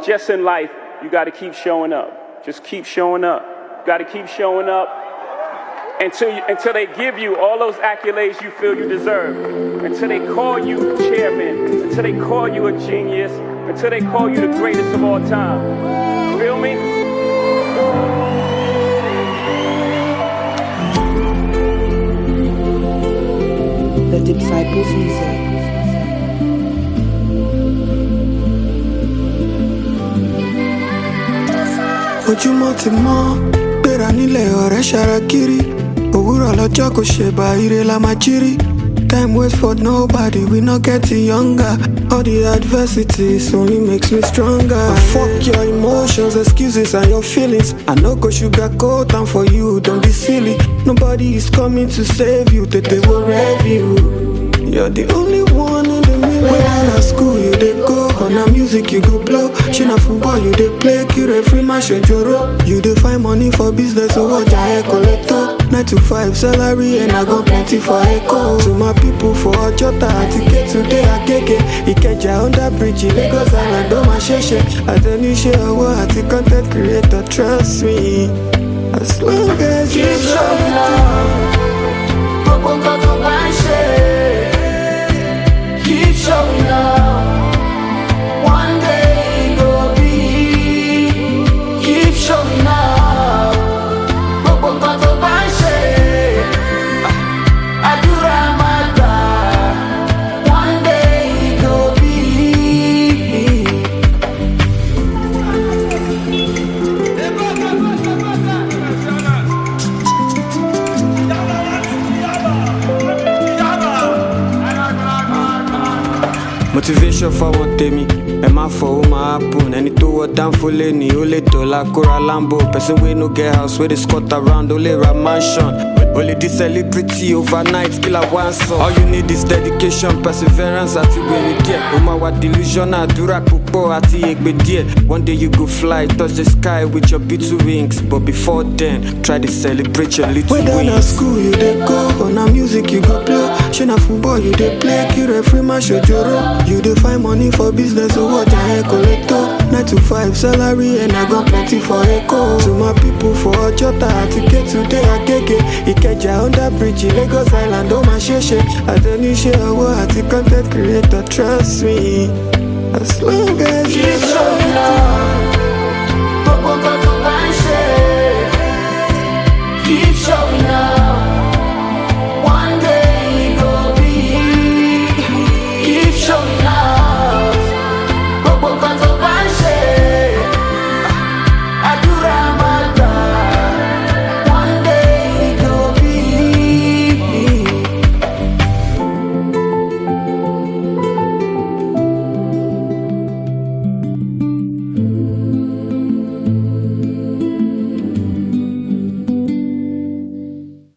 just in life, you got to keep showing up. Just keep showing up. You got to keep showing up until they give you all those accolades you feel you deserve. Until they call you chairman. Until they call you a genius. Until they call you the greatest of all time. Feel me? The Disciples Music. Ojúmọ́ ti mọ́, gbéra nílẹ̀ ọ̀rẹ́ ṣarakiri. Òwúrọ̀ lọ́jọ́ kò ṣe bá ire la máa jírí. Time waits for nobody, we not getting younger. All the adversities only makes me stronger. But fuck your emotions, excuses and your feelings. I no go sugarcoat and for you, don't be silly. Nobody is coming to save you, that they will review. You're the only one in the mirror. When I'm at school, you dey go. On a music, you go blow. China football, you dey play. Kire free match, you dey find money for business. So what I collector 9 to 5 salary, and I got plenty for echo. To my people for Jota, ticket today, I get it. Ikeja on that bridge, Lagos Island, don't my sheshe. I tell you, share what I content creator, trust me. As long as you show me love, keep showing up. One day it will be. Keep showing up. One day it will be. Motivation for one me, and my for my happen. Any to what down for any, only dollar, Cora Lambo. Person we no get house, where they squat around, only a mansion. Only the celebrity overnight, kill a one song. All you need is dedication, perseverance, at you when you get. Oma wa delusion, dura pupo, ati egbe dear. One day you go fly, touch the sky with your beautiful wings. But before then, try to celebrate your little wings. When at school, you dey go. On a music, you go blow. China football, you dey play. Kire free match, you dey find money for business, so what I collector 9 to 5 salary, and I got plenty for echo. To my people for Jota, ticket today, I get it. Ikeja on that bridge, Lagos Island, don't my sheshe. I tell you, share what I content creator, trust me. As long as you show me